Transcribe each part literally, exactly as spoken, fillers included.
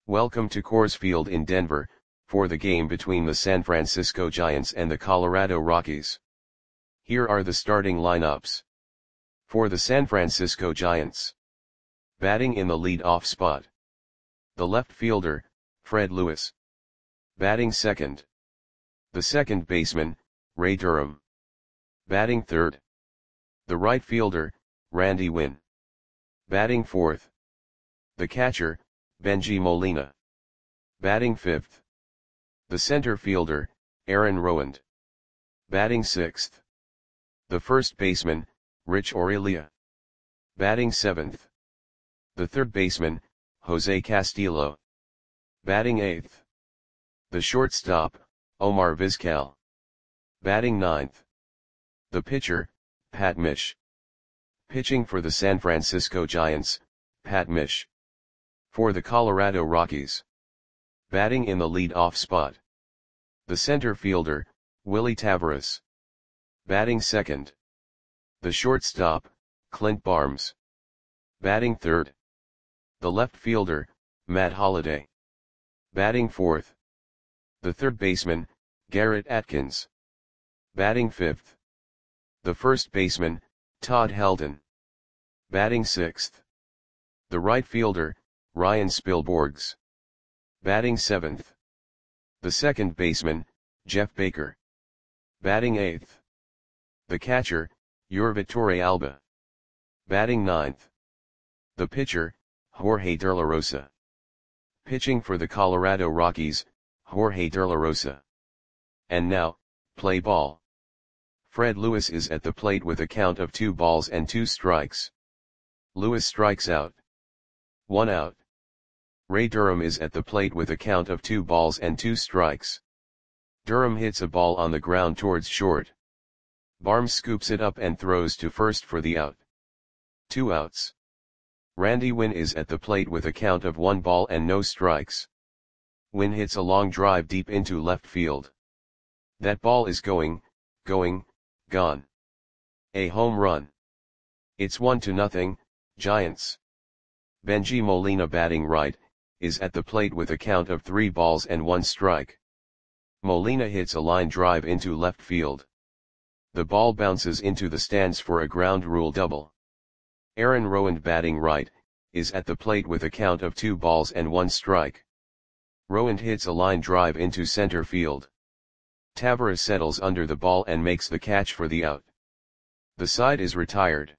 Welcome to Coors Field in Denver, for the game between the San Francisco Giants and the Colorado Rockies. Here are the starting lineups. For the San Francisco Giants. Batting in the lead-off spot. The left fielder, Fred Lewis. Batting second. The second baseman, Ray Durham. Batting third. The right fielder, Randy Winn. Batting fourth. The catcher, Bengie Molina. Batting fifth. The center fielder, Aaron Rowand. Batting sixth. The first baseman, Rich Aurelia. Batting seventh. The third baseman, Jose Castillo. Batting eighth. The shortstop, Omar Vizquel. Batting ninth. The pitcher, Pat Mish. Pitching for the San Francisco Giants, Pat Mish. For the Colorado Rockies. Batting in the lead-off spot. The center fielder, Willie Taveras. Batting second. The shortstop, Clint Barnes. Batting third. The left fielder, Matt Holliday. Batting fourth. The third baseman, Garrett Atkins. Batting fifth. The first baseman, Todd Helton. Batting sixth. The right fielder, Ryan Spilborghs. Batting seventh. The second baseman, Jeff Baker. Batting eighth. The catcher, Yurvit Torrealba. Batting ninth. The pitcher, Jorge De La Rosa. Pitching for the Colorado Rockies, Jorge De La Rosa. And now, play ball. Fred Lewis is at the plate with a count of two balls and two strikes. Lewis strikes out. One out. Ray Durham is at the plate with a count of two balls and two strikes. Durham hits a ball on the ground towards short. Barnes scoops it up and throws to first for the out. Two outs. Randy Winn is at the plate with a count of one ball and no strikes. Winn hits a long drive deep into left field. That ball is going, going, gone. A home run. It's one to nothing, Giants. Bengie Molina batting right, is at the plate with a count of three balls and one strike. Molina hits a line drive into left field. The ball bounces into the stands for a ground rule double. Aaron Rowand batting right, is at the plate with a count of two balls and one strike. Rowand hits a line drive into center field. Taveras settles under the ball and makes the catch for the out. The side is retired.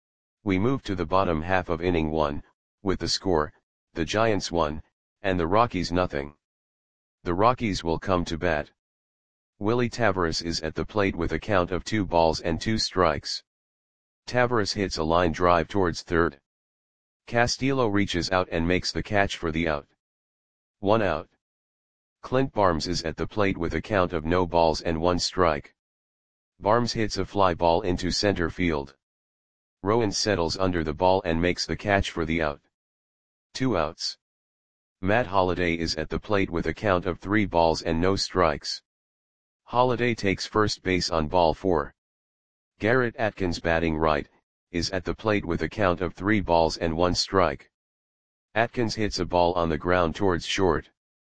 We move to the bottom half of inning one, with the score, the Giants one, and the Rockies nothing. The Rockies will come to bat. Willie Taveras is at the plate with a count of two balls and two strikes. Taveras hits a line drive towards third. Castillo reaches out and makes the catch for the out. One out. Clint Barnes is at the plate with a count of no balls and one strike. Barnes hits a fly ball into center field. Rowand settles under the ball and makes the catch for the out. Two outs. Matt Holliday is at the plate with a count of three balls and no strikes. Holliday takes first base on ball four. Garrett Atkins batting right, is at the plate with a count of three balls and one strike. Atkins hits a ball on the ground towards short.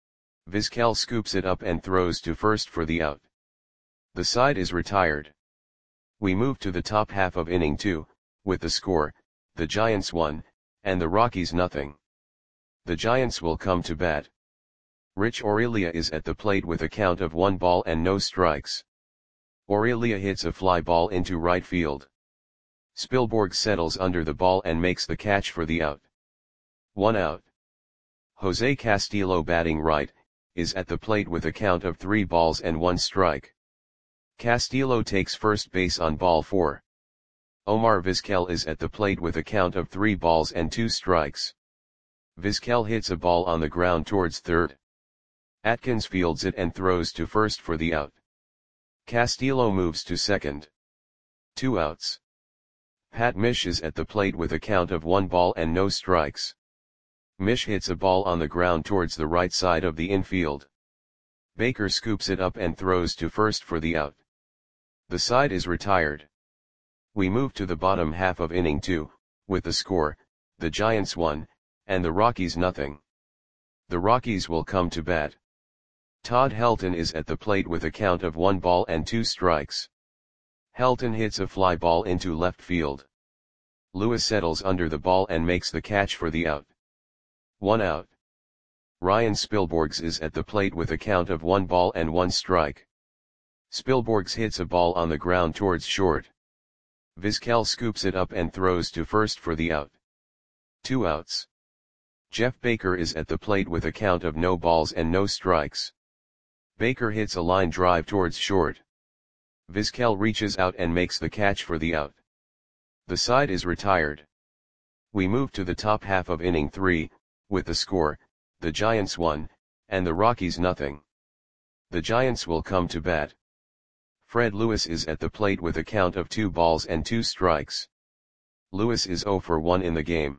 Vizquel scoops it up and throws to first for the out. The side is retired. We move to the top half of inning two, with the score, the Giants one, and the Rockies nothing. The Giants will come to bat. Rich Aurelia is at the plate with a count of one ball and no strikes. Aurelia hits a fly ball into right field. Spilborghs settles under the ball and makes the catch for the out. One out. Jose Castillo batting right, is at the plate with a count of three balls and one strike. Castillo takes first base on ball four. Omar Vizquel is at the plate with a count of three balls and two strikes. Vizquel hits a ball on the ground towards third. Atkins fields it and throws to first for the out. Castillo moves to second. Two outs. Pat Mish is at the plate with a count of one ball and no strikes. Mish hits a ball on the ground towards the right side of the infield. Baker scoops it up and throws to first for the out. The side is retired. We move to the bottom half of inning two, with the score, the Giants one, and the Rockies nothing. The Rockies will come to bat. Todd Helton is at the plate with a count of one ball and two strikes. Helton hits a fly ball into left field. Lewis settles under the ball and makes the catch for the out. One out. Ryan Spilborghs is at the plate with a count of one ball and one strike. Spilborghs hits a ball on the ground towards short. Vizquel scoops it up and throws to first for the out. Two outs. Jeff Baker is at the plate with a count of no balls and no strikes. Baker hits a line drive towards short. Vizquel reaches out and makes the catch for the out. The side is retired. We move to the top half of inning three, with the score, the Giants one, and the Rockies nothing. The Giants will come to bat. Fred Lewis is at the plate with a count of two balls and two strikes. Lewis is zero for one in the game.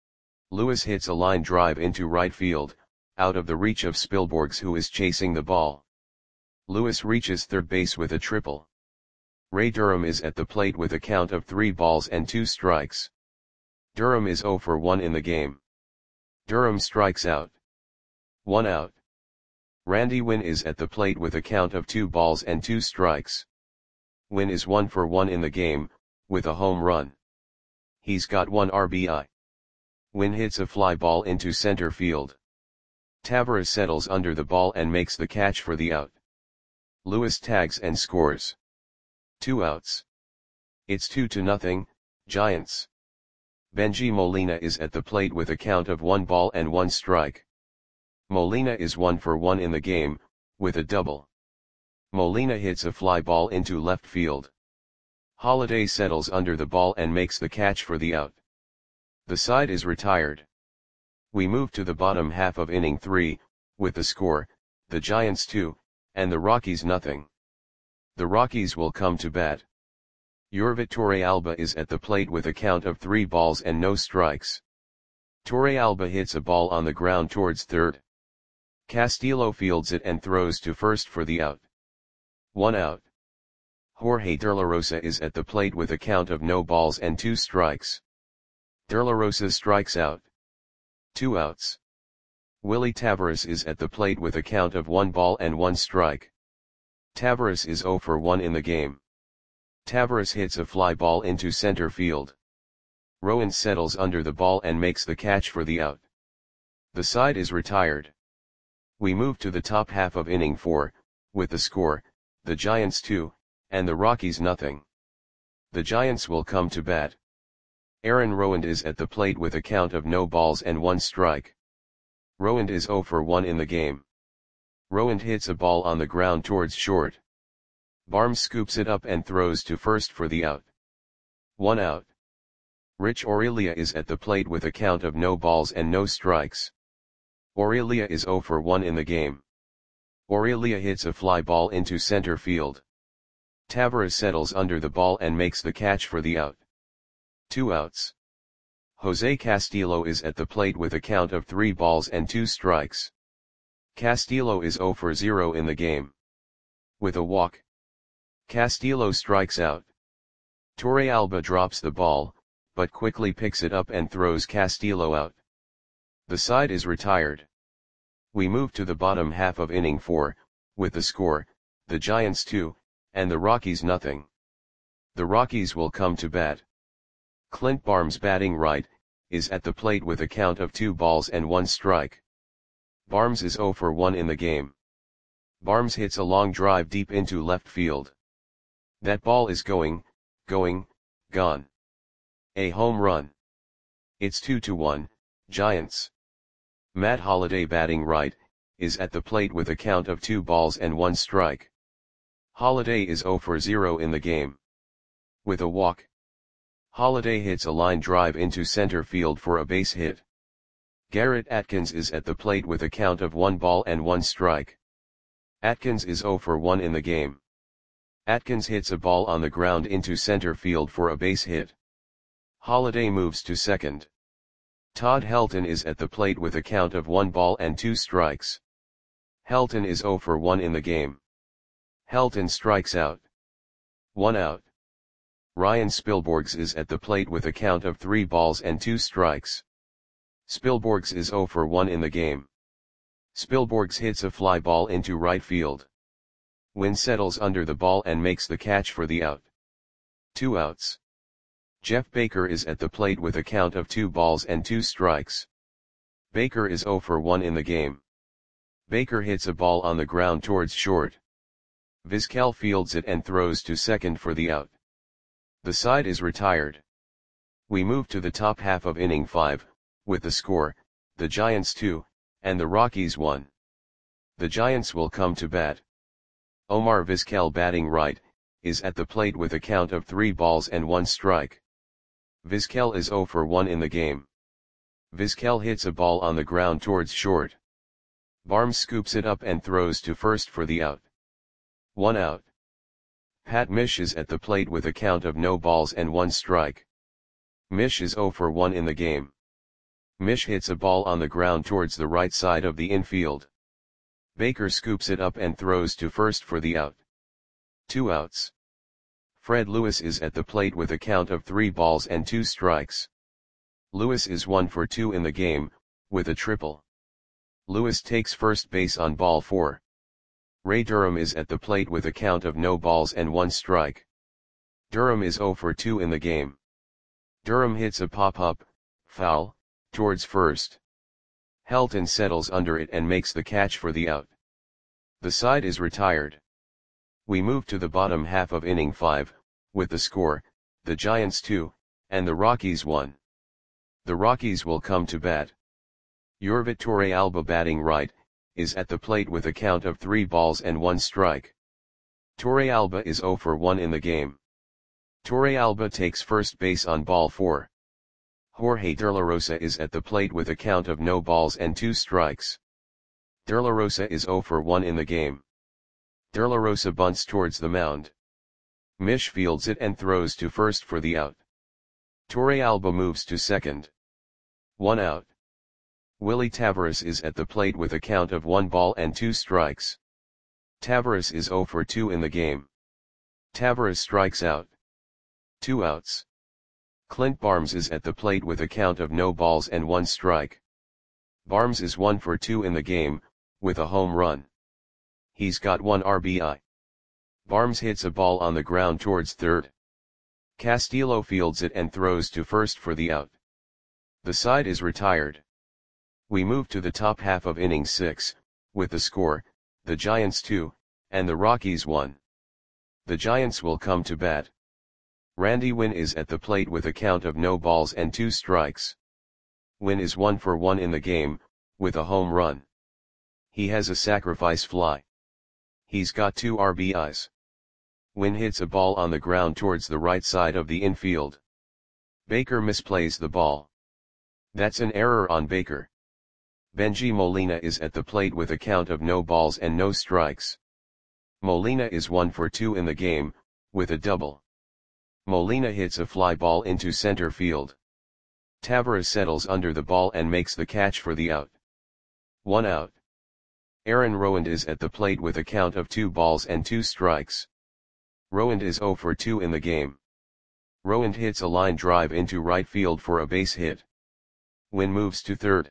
Lewis hits a line drive into right field, out of the reach of Spilborghs, who is chasing the ball. Lewis reaches third base with a triple. Ray Durham is at the plate with a count of three balls and two strikes. Durham is zero for one in the game. Durham strikes out. One out. Randy Winn is at the plate with a count of two balls and two strikes. Winn is one for one in the game, with a home run. He's got one R B I. Winn hits a fly ball into center field. Tavares settles under the ball and makes the catch for the out. Lewis tags and scores. Two outs. It's two to nothing, Giants. Benji Molina is at the plate with a count of one ball and one strike. Molina is one for one in the game, with a double. Molina hits a fly ball into left field. Holiday settles under the ball and makes the catch for the out. The side is retired. We move to the bottom half of inning three, with the score, the Giants two, and the Rockies nothing. The Rockies will come to bat. Yorvit Torrealba is at the plate with a count of three balls and no strikes. Torrealba hits a ball on the ground towards third. Castillo fields it and throws to first for the out. One out. Jorge De La Rosa is at the plate with a count of no balls and two strikes. De La Rosa strikes out. Two outs. Willie Tavares is at the plate with a count of one ball and one strike. Tavares is zero for one in the game. Tavares hits a fly ball into center field. Rowan settles under the ball and makes the catch for the out. The side is retired. We move to the top half of inning four, with the score, the Giants two, and the Rockies nothing. The Giants will come to bat. Aaron Rowand is at the plate with a count of no balls and one strike. Rowand is zero for one in the game. Rowand hits a ball on the ground towards short. Barnes scoops it up and throws to first for the out. One out. Rich Aurelia is at the plate with a count of no balls and no strikes. Aurelia is zero for one in the game. Aurelia hits a fly ball into center field. Tavares settles under the ball and makes the catch for the out. Two outs. Jose Castillo is at the plate with a count of three balls and two strikes. Castillo is zero for zero in the game. With a walk. Castillo strikes out. Torrealba drops the ball, but quickly picks it up and throws Castillo out. The side is retired. We move to the bottom half of inning four, with the score, the Giants two, and the Rockies nothing. The Rockies will come to bat. Clint Barnes, batting right, is at the plate with a count of two balls and one strike. Barnes is zero for one in the game. Barnes hits a long drive deep into left field. That ball is going, going, gone. A home run. It's two to one, Giants. Matt Holliday, batting right, is at the plate with a count of two balls and one strike. Holliday is zero for zero in the game. With a walk. Holliday hits a line drive into center field for a base hit. Garrett Atkins is at the plate with a count of one ball and one strike. Atkins is zero for one in the game. Atkins hits a ball on the ground into center field for a base hit. Holliday moves to second. Todd Helton is at the plate with a count of one ball and two strikes. Helton is zero for one in the game. Helton strikes out. One out. Ryan Spilborghs is at the plate with a count of three balls and two strikes. Spilborghs is zero for one in the game. Spilborghs hits a fly ball into right field. Wynn settles under the ball and makes the catch for the out. Two outs. Jeff Baker is at the plate with a count of two balls and two strikes. Baker is zero for one in the game. Baker hits a ball on the ground towards short. Vizquel fields it and throws to second for the out. The side is retired. We move to the top half of inning five, with the score, the Giants two, and the Rockies one. The Giants will come to bat. Omar Vizquel, batting right, is at the plate with a count of three balls and one strike. Vizquel is zero for one in the game. Vizquel hits a ball on the ground towards short. Barnes scoops it up and throws to first for the out. One out. Pat Mish is at the plate with a count of no balls and one strike. Mish is zero for one in the game. Mish hits a ball on the ground towards the right side of the infield. Baker scoops it up and throws to first for the out. Two outs. Fred Lewis is at the plate with a count of three balls and two strikes. Lewis is one for two in the game, with a triple. Lewis takes first base on ball four. Ray Durham is at the plate with a count of no balls and one strike. Durham is zero for two in the game. Durham hits a pop-up, foul, towards first. Helton settles under it and makes the catch for the out. The side is retired. We move to the bottom half of inning five, with the score, the Giants two, and the Rockies one. The Rockies will come to bat. Yorvit Torrealba, batting right, is at the plate with a count of three balls and one strike. Torrealba is zero for one in the game. Torrealba takes first base on ball four. Jorge De La Rosa is at the plate with a count of no balls and two strikes. De La Rosa is zero for one in the game. De La Rosa bunts towards the mound. Mish fields it and throws to first for the out. Torrealba moves to second. One out. Willie Tavares is at the plate with a count of one ball and two strikes. Tavares is zero for two in the game. Tavares strikes out. Two outs. Clint Barnes is at the plate with a count of no balls and one strike. Barnes is one for two in the game, with a home run. He's got one R B I. Barnes hits a ball on the ground towards third. Castillo fields it and throws to first for the out. The side is retired. We move to the top half of inning six, with the score, the Giants two, and the Rockies one. The Giants will come to bat. Randy Wynn is at the plate with a count of no balls and two strikes. Wynn is one for one in the game, with a home run. He has a sacrifice fly. He's got two R B Is. Wynn hits a ball on the ground towards the right side of the infield. Baker misplays the ball. That's an error on Baker. Benji Molina is at the plate with a count of no balls and no strikes. Molina is one for two in the game, with a double. Molina hits a fly ball into center field. Tavares settles under the ball and makes the catch for the out. One out. Aaron Rowand is at the plate with a count of two balls and two strikes. Rowand is zero for two in the game. Rowand hits a line drive into right field for a base hit. Wynn moves to third.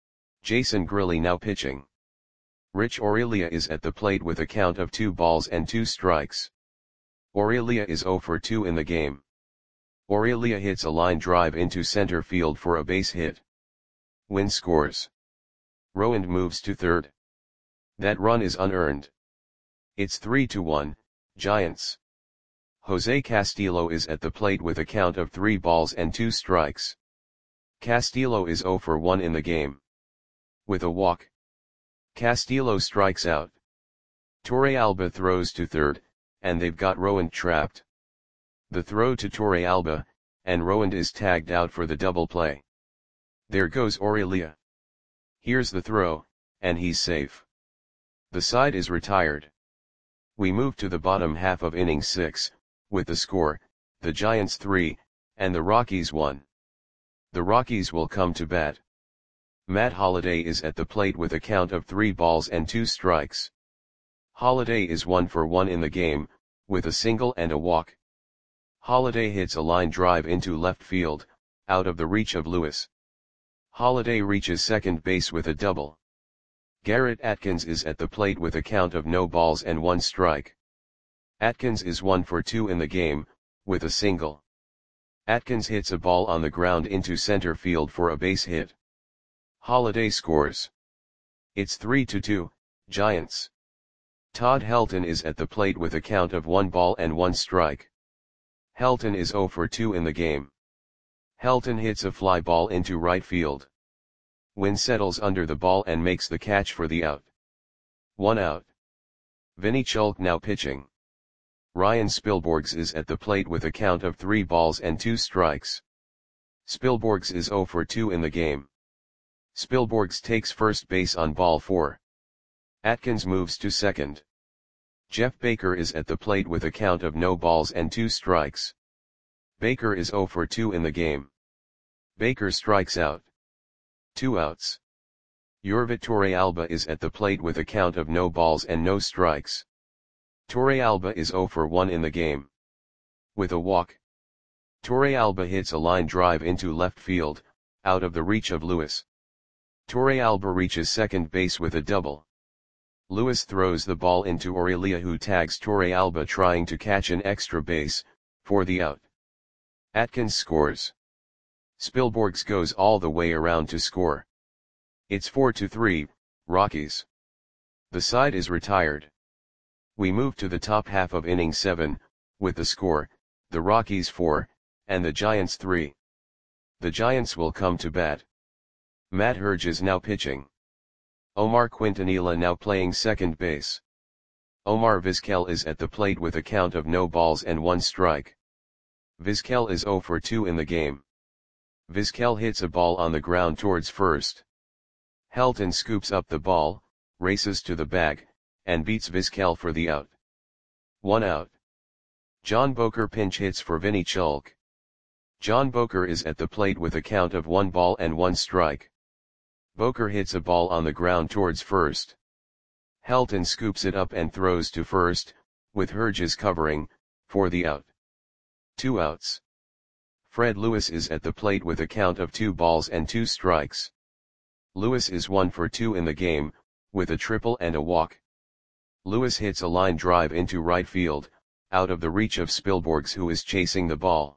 Jason Grilli now pitching. Rich Aurelia is at the plate with a count of two balls and two strikes. Aurelia is zero for two in the game. Aurelia hits a line drive into center field for a base hit. Wynn scores. Rowand moves to third. That run is unearned. It's three to one, Giants. Jose Castillo is at the plate with a count of three balls and two strikes. Castillo is zero for one in the game. With a walk. Castillo strikes out. Torrealba throws to third, and they've got Rowand trapped. The throw to Torrealba, and Rowand is tagged out for the double play. There goes Aurelia. Here's the throw, and he's safe. The side is retired. We move to the bottom half of inning six, with the score, the Giants three, and the Rockies one. The Rockies will come to bat. Matt Holliday is at the plate with a count of three balls and two strikes. Holliday is one for one in the game, with a single and a walk. Holliday hits a line drive into left field, out of the reach of Lewis. Holliday reaches second base with a double. Garrett Atkins is at the plate with a count of no balls and one strike. Atkins is one for two in the game, with a single. Atkins hits a ball on the ground into center field for a base hit. Holliday scores. It's three to two, Giants. Todd Helton is at the plate with a count of one ball and one strike. Helton is zero for two in the game. Helton hits a fly ball into right field. Wynn settles under the ball and makes the catch for the out. One out. Vinny Chulk now pitching. Ryan Spilborghs is at the plate with a count of three balls and two strikes. Spilborghs is zero for two in the game. Spilborghs takes first base on ball four. Atkins moves to second. Jeff Baker is at the plate with a count of no balls and two strikes. Baker is zero for two in the game. Baker strikes out. Two outs. Yorvit Torrealba is at the plate with a count of no balls and no strikes. Torrealba is zero for one in the game. With a walk. Torrealba hits a line drive into left field, out of the reach of Lewis. Torrealba reaches second base with a double. Lewis throws the ball into Aurelia, who tags Torrealba trying to catch an extra base, for the out. Atkins scores. Spilborghs goes all the way around to score. It's four to three, Rockies. The side is retired. We move to the top half of inning seven, with the score, the Rockies four, and the Giants three. The Giants will come to bat. Matt Herge is now pitching. Omar Quintanilla now playing second base. Omar Vizquel is at the plate with a count of no balls and one strike. Vizquel is zero for two in the game. Vizquel hits a ball on the ground towards first. Helton scoops up the ball, races to the bag, and beats Vizquel for the out. One out. John Boker pinch hits for Vinny Chulk. John Boker is at the plate with a count of one ball and one strike. Boker hits a ball on the ground towards first. Helton scoops it up and throws to first, with Herges covering, for the out. Two outs. Fred Lewis is at the plate with a count of two balls and two strikes. Lewis is one for two in the game, with a triple and a walk. Lewis hits a line drive into right field, out of the reach of Spilborghs, who is chasing the ball.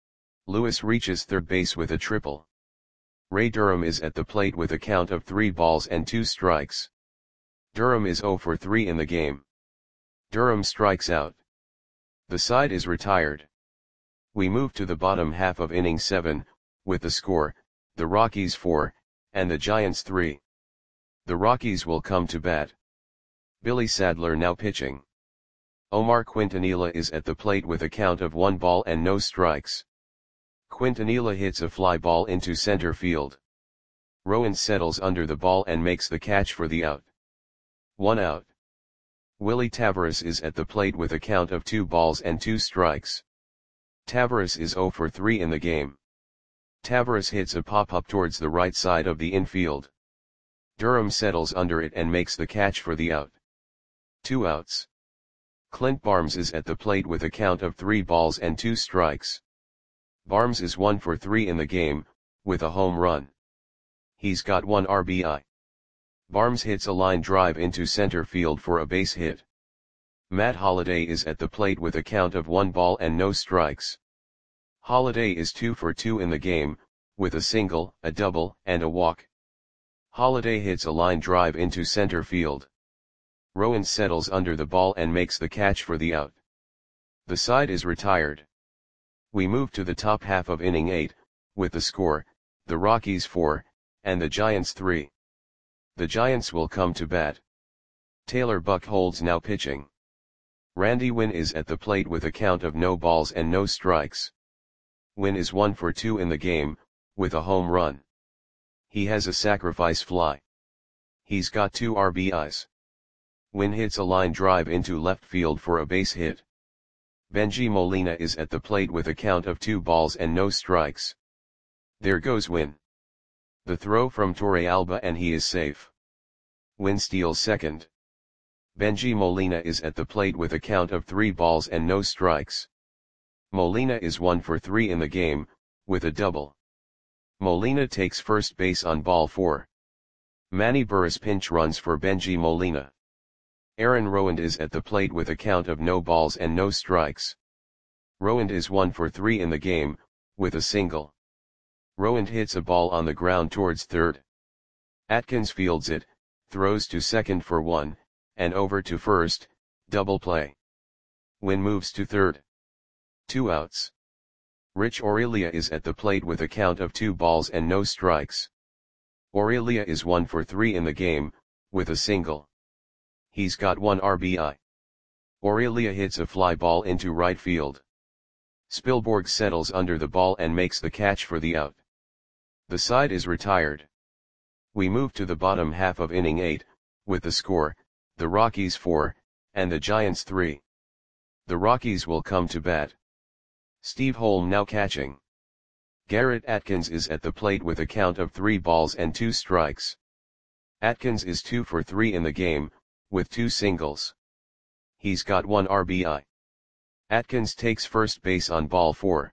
Lewis reaches third base with a triple. Ray Durham is at the plate with a count of three balls and two strikes. Durham is zero for three in the game. Durham strikes out. The side is retired. We move to the bottom half of inning seven, with the score, the Rockies four, and the Giants three. The Rockies will come to bat. Billy Sadler now pitching. Omar Quintanilla is at the plate with a count of one ball and no strikes. Quintanilla hits a fly ball into center field. Rowan settles under the ball and makes the catch for the out. One out. Willie Tavares is at the plate with a count of two balls and two strikes. Tavares is zero for three in the game. Tavares hits a pop-up towards the right side of the infield. Durham settles under it and makes the catch for the out. Two outs. Clint Barnes is at the plate with a count of three balls and two strikes. Barnes is one for three in the game, with a home run. He's got one R B I. Barnes hits a line drive into center field for a base hit. Matt Holliday is at the plate with a count of one ball and no strikes. Holliday is two for two in the game, with a single, a double, and a walk. Holliday hits a line drive into center field. Rowan settles under the ball and makes the catch for the out. The side is retired. We move to the top half of inning eight, with the score, the Rockies four, and the Giants three. The Giants will come to bat. Taylor Buchholz now pitching. Randy Wynn is at the plate with a count of no balls and no strikes. Wynn is one for two in the game, with a home run. He has a sacrifice fly. He's got two R B Is. Wynn hits a line drive into left field for a base hit. Benji Molina is at the plate with a count of two balls and no strikes. There goes Wynn. The throw from Torrealba and he is safe. Wynn steals second. Benji Molina is at the plate with a count of three balls and no strikes. Molina is one for three in the game, with a double. Molina takes first base on ball four. Manny Burris pinch runs for Bengie Molina. Aaron Rowand is at the plate with a count of no balls and no strikes. Rowand is one for three in the game, with a single. Rowand hits a ball on the ground towards third. Atkins fields it, throws to second for one, and over to first, double play. Wynn moves to third. Two outs. Rich Aurelia is at the plate with a count of two balls and no strikes. Aurelia is one for three in the game, with a single. He's got one R B I. Aurelia hits a fly ball into right field. Spilborghs settles under the ball and makes the catch for the out. The side is retired. We move to the bottom half of inning eight, with the score, the Rockies four, and the Giants three. The Rockies will come to bat. Steve Holm now catching. Garrett Atkins is at the plate with a count of three balls and two strikes. Atkins is two for three in the game, with two singles. He's got one R B I. Atkins takes first base on ball four.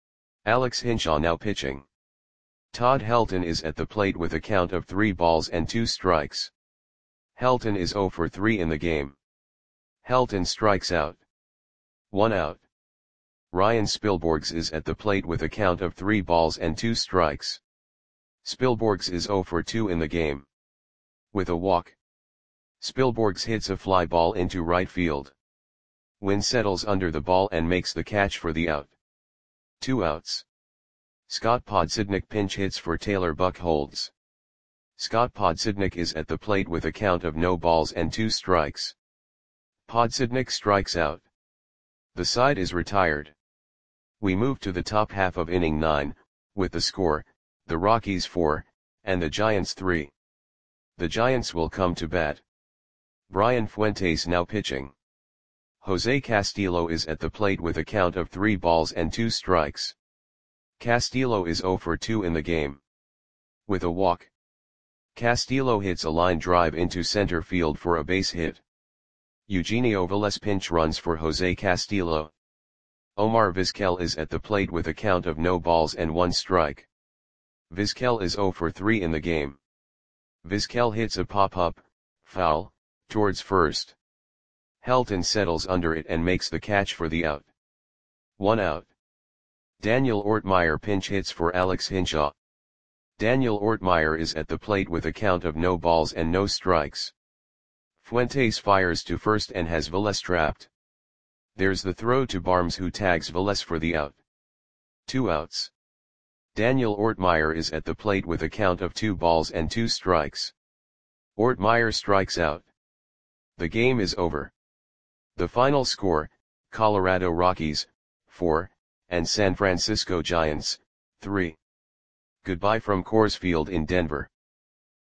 Alex Hinshaw now pitching. Todd Helton is at the plate with a count of three balls and two strikes. Helton is zero for three in the game. Helton strikes out. One out. Ryan Spilborghs is at the plate with a count of three balls and two strikes. Spilborghs is zero for two in the game. With a walk. Spilborghs hits a fly ball into right field. Wynn settles under the ball and makes the catch for the out. Two outs. Scott Podsednik pinch hits for Taylor Buchholz. Scott Podsednik is at the plate with a count of no balls and two strikes. Podsednik strikes out. The side is retired. We move to the top half of inning nine, with the score, the Rockies four, and the Giants three. The Giants will come to bat. Brian Fuentes now pitching. Jose Castillo is at the plate with a count of three balls and two strikes. Castillo is zero for two in the game. With a walk. Castillo hits a line drive into center field for a base hit. Eugenio Velez pinch runs for Jose Castillo. Omar Vizquel is at the plate with a count of no balls and one strike. Vizquel is zero for three in the game. Vizquel hits a pop-up, foul, towards first. Helton settles under it and makes the catch for the out. One out. Daniel Ortmeyer pinch hits for Alex Hinshaw. Daniel Ortmeyer is at the plate with a count of no balls and no strikes. Fuentes fires to first and has Velez trapped. There's the throw to Barnes, who tags Velez for the out. Two outs. Daniel Ortmeyer is at the plate with a count of two balls and two strikes. Ortmeyer strikes out. The game is over. The final score, Colorado Rockies, four, and San Francisco Giants, three. Goodbye from Coors Field in Denver.